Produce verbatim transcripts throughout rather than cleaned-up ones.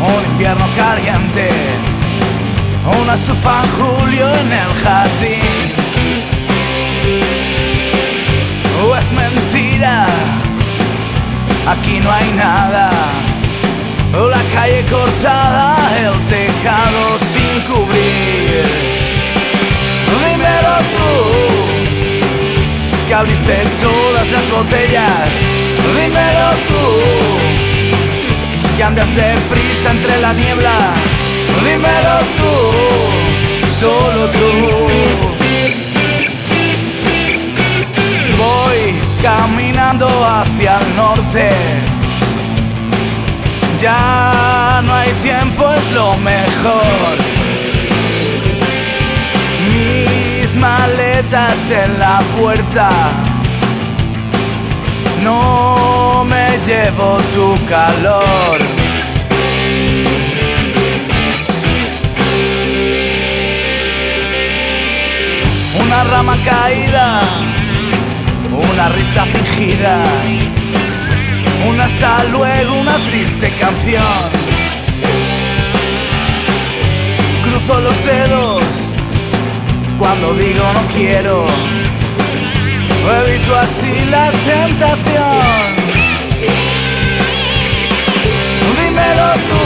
un invierno caliente, una estufa en julio en el jardín. ¿O es mentira? Aquí no hay nada. La calle cortada, el tejado sin cubrir. Dímelo tú, que abriste todas las botellas. Dímelo tú, que andas deprisa entre la niebla. Dímelo tú, solo tú. Voy caminando hacia el norte. Ya no hay tiempo, es lo mejor. Mis maletas en la puerta. No me llevo tu calor. Una rama caída, una risa fingida, un hasta luego, una triste canción. Cruzo los dedos cuando digo no quiero. Evito así la tentación. Dímelo tú,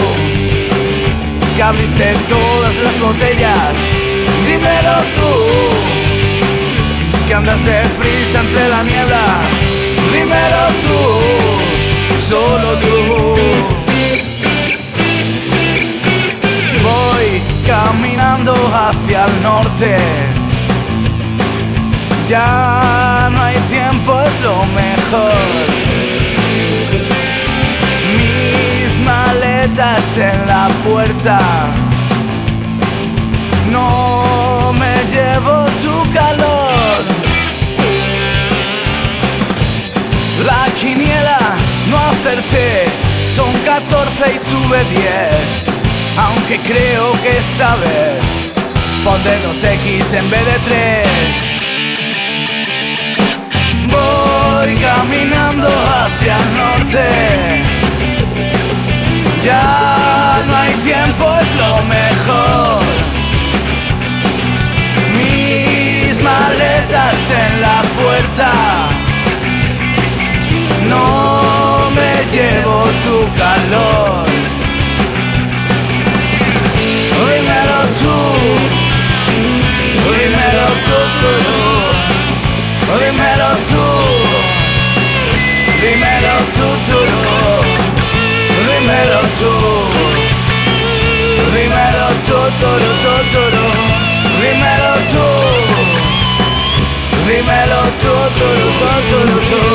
que abriste todas las botellas. Dímelo tú, que andas deprisa entre la niebla. Dímelo tú, solo tú. Voy caminando hacia el norte. Ya no hay tiempo, es lo mejor. Mis maletas en la puerta. No me llevo tu calor. La quiniela no acerté, son catorce y tuve diez. Aunque creo que esta vez pondré dos X en vez de tres. Voy caminando hacia el norte. Ya no hay tiempo, es lo mejor. Mis maletas en la puerta. No me llevo tu calor. Dímelo tú, dímelo tú, dímelo tú, dímelo tú, dímelo tú, dímelo tú, dímelo tú, dímelo tú, dímelo tú.